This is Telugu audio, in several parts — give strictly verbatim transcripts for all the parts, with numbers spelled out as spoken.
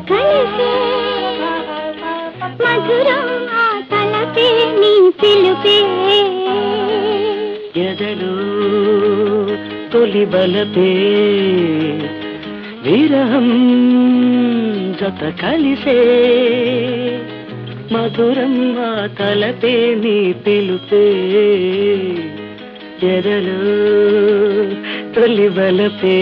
కలిసే మధురం ఆ తలపే నీ పిలుపే ఎదలో తొలి బలపే విరహం జత కలిసే మధురం ఆ తలపే నీ పిలుపే ఎదలో తొలి బలపే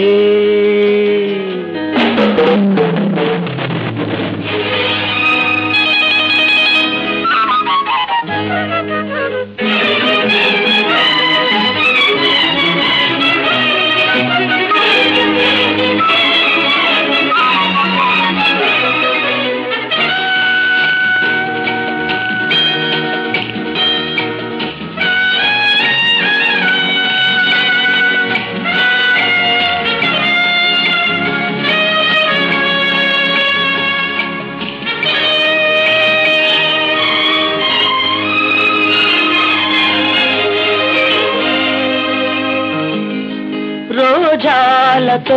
రోజాలతో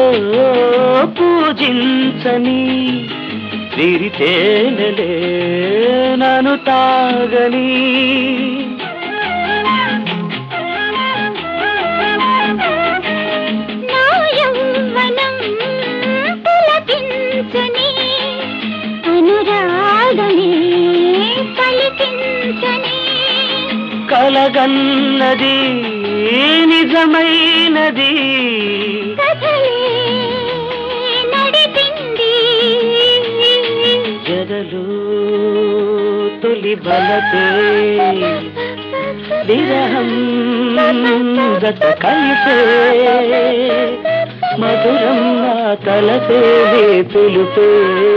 పూజించని విరితేనలే నన్ను తాగని నా యౌవనం పులకించని అనురాగమే పలికించని కలగన్నది నిజమైనది నడిపింది ఎదలో తొలి బలపే విరహం జత కలిసే మధురం నా తలపే పిలుపే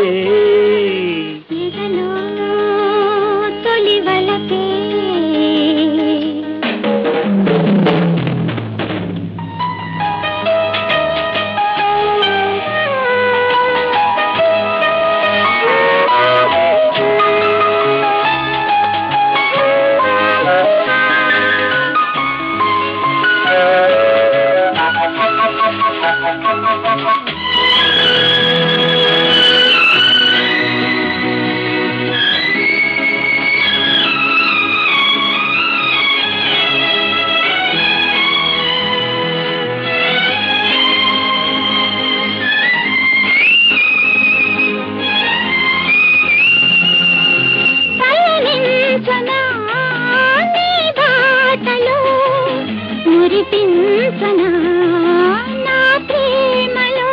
ఎదలో తొలి బలపే మురిపించనా నా ప్రేమలో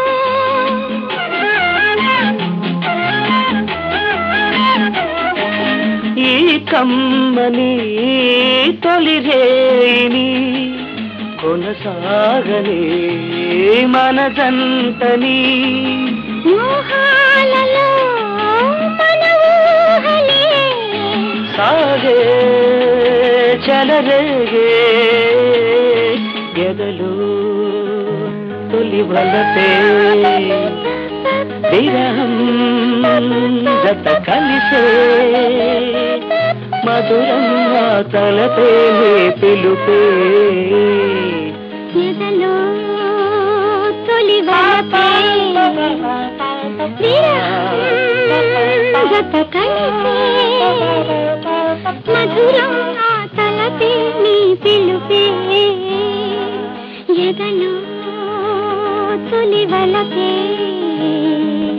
ఈ కమ్మని తొలి రేణి కొనసాగని మన జంటని మోహాలలో మన ఊహలే సాగే చలరేగే ఎదలో తొలి బలపే విరహం జత కలిసే మధురం ఆ తలపే పిలుపే ఎదలో తొలి బలపే విరహం జత కలిసే మధురం ఆ తలపే నీ పిలుపే ఎదలో తొలి బలపే